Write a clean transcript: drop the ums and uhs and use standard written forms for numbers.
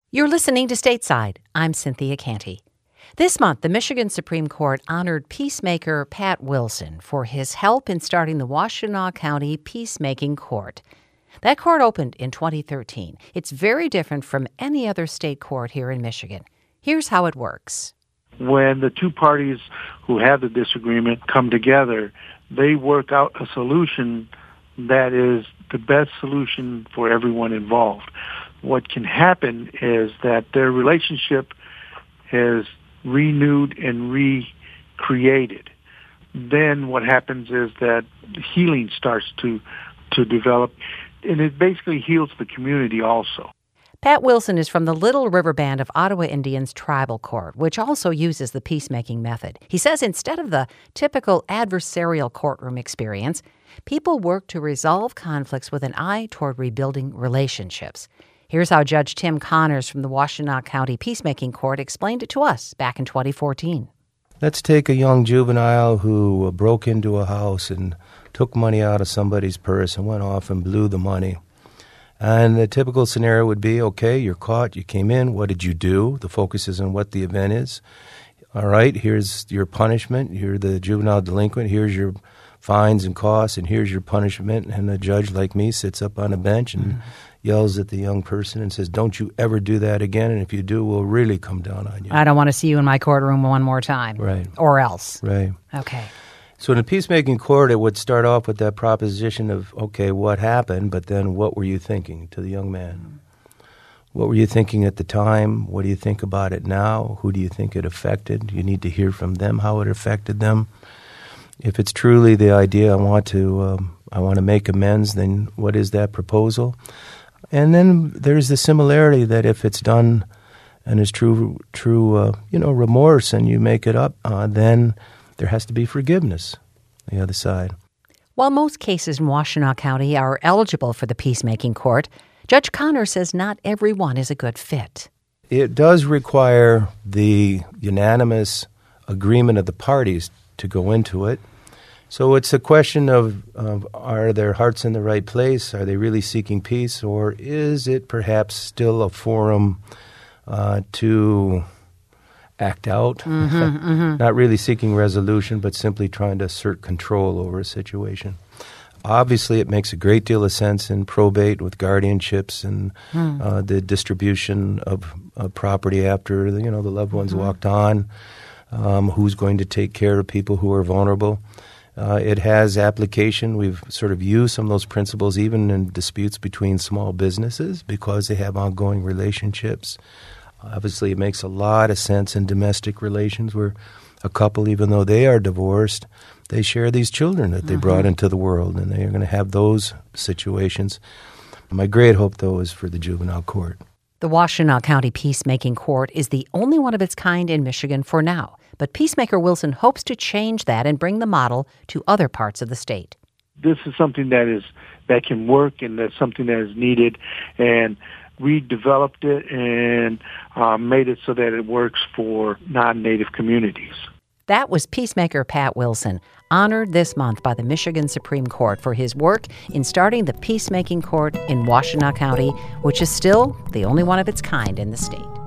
You're listening to Stateside. I'm Cynthia Canty. This month, the Michigan Supreme Court honored peacemaker Pat Wilson for his help in starting the Washtenaw County Peacemaking Court. That court opened in 2013. It's very different from any other state court here in Michigan. Here's how it works. When the two parties who have the disagreement come together, they work out a solution that is the best solution for everyone involved. What can happen is that their relationship is renewed and recreated. Then what happens is that healing starts to develop, and it basically heals the community also. Pat Wilson is from the Little River Band of Ottawa Indians Tribal Court, which also uses the peacemaking method. He says instead of the typical adversarial courtroom experience, people work to resolve conflicts with an eye toward rebuilding relationships. Here's how Judge Tim Connors from the Washtenaw County Peacemaking Court explained it to us back in 2014. Let's take a young juvenile who broke into a house and took money out of somebody's purse and went off and blew the money. And the typical scenario would be, okay, you're caught, you came in, what did you do? The focus is on what the event is. All right, here's your punishment. You're the juvenile delinquent. Here's your fines and costs, and here's your punishment. And a judge like me sits up on a bench and yells at the young person and says, don't you ever do that again, and if you do, we'll really come down on you. I don't want to see you in my courtroom one more time. Right. Or else. Right. Okay. So in a peacemaking court, it would start off with that proposition of, okay, what happened, but then what were you thinking to the young man? What were you thinking at the time? What do you think about it now? Who do you think it affected? You need to hear from them how it affected them. If it's truly the idea, I want to make amends, then what is that proposal? And then there's the similarity that if it's done and is true remorse, and you make it up, then there has to be forgiveness on the other side. While most cases in Washtenaw County are eligible for the peacemaking court, Judge Connor says not everyone is a good fit. It does require the unanimous agreement of the parties to go into it. So it's a question of are their hearts in the right place? Are they really seeking peace? Or is it perhaps still a forum to act out? Not really seeking resolution, but simply trying to assert control over a situation. Obviously, it makes a great deal of sense in probate with guardianships and the distribution of property after the loved ones walked on. Who's going to take care of people who are vulnerable? It has application. We've sort of used some of those principles even in disputes between small businesses because they have ongoing relationships. Obviously, it makes a lot of sense in domestic relations where a couple, even though they are divorced, they share these children that they brought into the world, and they are going to have those situations. My great hope, though, is for the juvenile court. The Washtenaw County Peacemaking Court is the only one of its kind in Michigan for now, but Peacemaker Wilson hopes to change that and bring the model to other parts of the state. This is something that can work, and that's something that is needed, and we developed it and made it so that it works for non-Native communities. That was Peacemaker Pat Wilson, honored this month by the Michigan Supreme Court for his work in starting the Peacemaking Court in Washtenaw County, which is still the only one of its kind in the state.